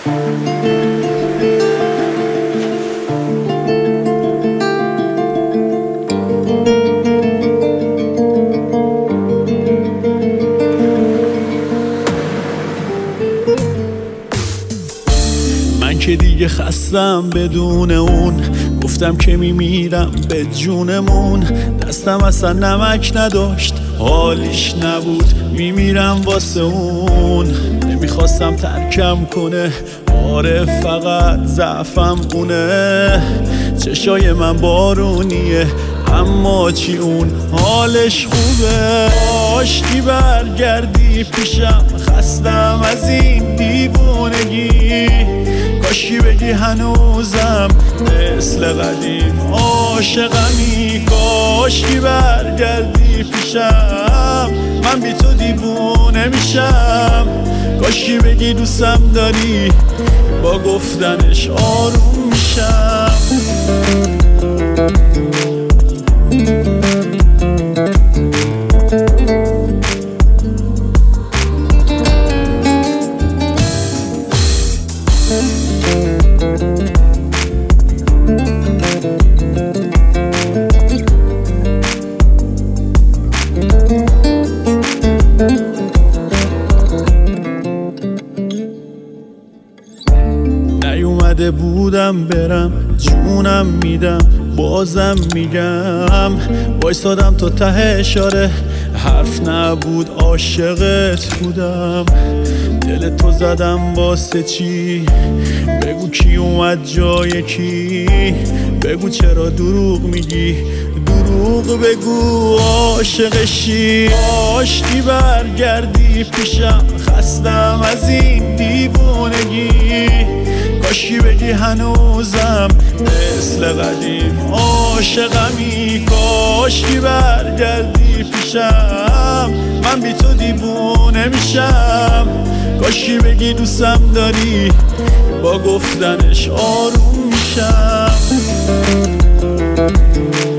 من که دیگه خستم بدون اون، گفتم که میمیرم به جونمون. دستم اصلا نمک نداشت، حالیش نبود، میمیرم واسه اون. نمیخواستم ترکم کنه، آره فقط ضعفم اونه. چشای من بارونیه اما چی اون حالش خوبه. کاشکی برگردی پیشم، خستم از این دیوونگی. کاشکی بگی هنوزم مثل قدیم عاشقمی. کاشکی برگردی پیشم، من بی تو دیوونه میشم. کاشکی بگی دوستم داری، با گفتنش آروم میشم. نیومده بودم برم، جونم میدم بازم میگم. وایسادم تا ته اشاره، حرف نبود عاشقت بودم. دل تو زدم واسه چی؟ بگو کی اومد جای کی؟ بگو چرا دروغ میگی؟ دروغ بگو عاشقشی. کاشکی برگردی پیشم، خستم از این دیوونگی. کاشکی بگی هنوزم مثل قدیم عاشقمی. کاشکی برگردی پیشم، من بی تو دیوونه میشم. کاشکی بگی دوستم داری، با گفتنش آروم میشم.